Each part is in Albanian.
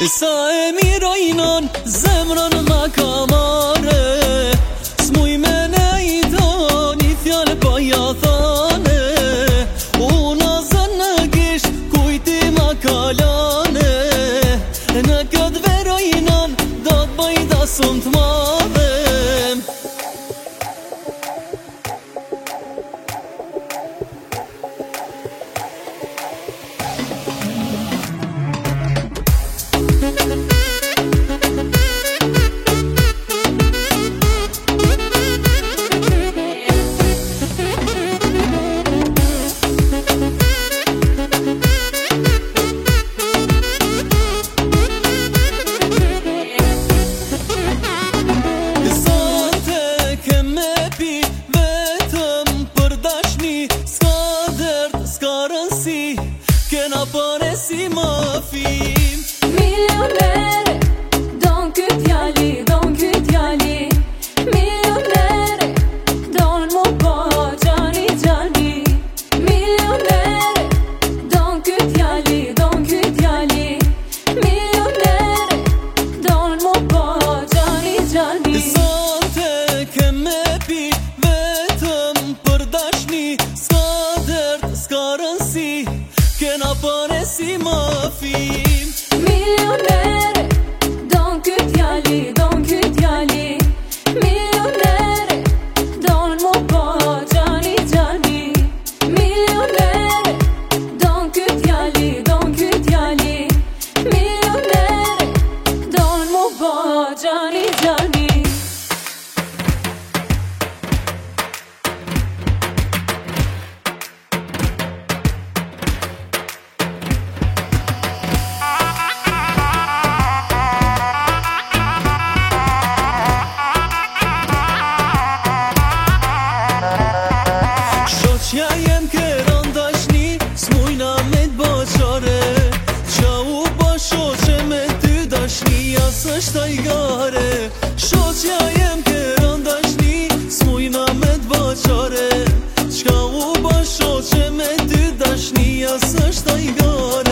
Sa e mirojnon zemrën ma ka mare, s'muj me nejto një fjallë pa ja thane. Una zën në gisht kujti ma kalane, në këtë verojnon do t'bëj da sun t'madhe. Kena pare si ma fim Milionere, don këtë djali, don këtë djali. Milionere, don mu po gjani gjani. Milionere, don këtë djali, don këtë djali. Milionere, don mu po gjani gjani. Sante ke me pi vetëm për dashni, s'ka dert, s'ka rënsi, kena pare si ma fim. Milionere, don këtë djali, don këtë djali. Milionere, don mu po gjani gjani. Milionere, don këtë djali, don këtë djali. Milionere, don mu po gjani gjani. Shoqja jem kërën dashni, s'mujna me t'baqare. Qa u ba shoqe me ty dashnia s'është ajgare. Shoqja jem kërën dashni, s'mujna me t'baqare. Qa u ba shoqe me ty dashnia s'është ajgare.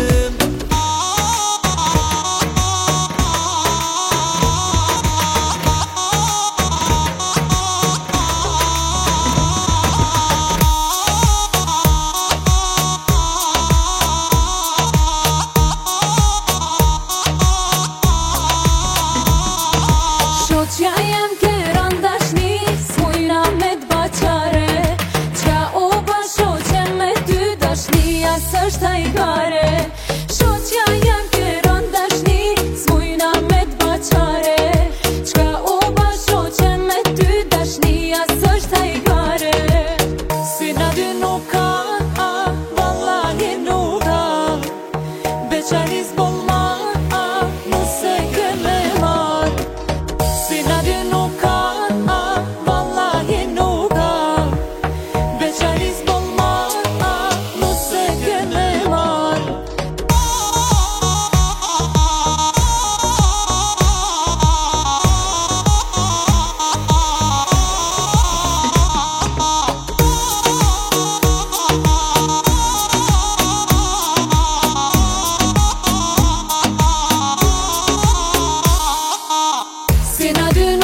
Shoqja jem kërën dashni, s'mujna me t'baqare. Qa u ba shoqe me ty dashnia s'është ajgare. Shoqja jem kërën dashni, s'mujna me t'baqare. Qa u ba shoqe me ty dashnia s'është ajgare. Si na dy nuk ka, vallahi nuk ka. Beqari s'bon ma, nëse ke me mar. Si na dy nuk ka, vallahi nuk ka. Beqari s'bon ma, nëse ke me mar. Si na dy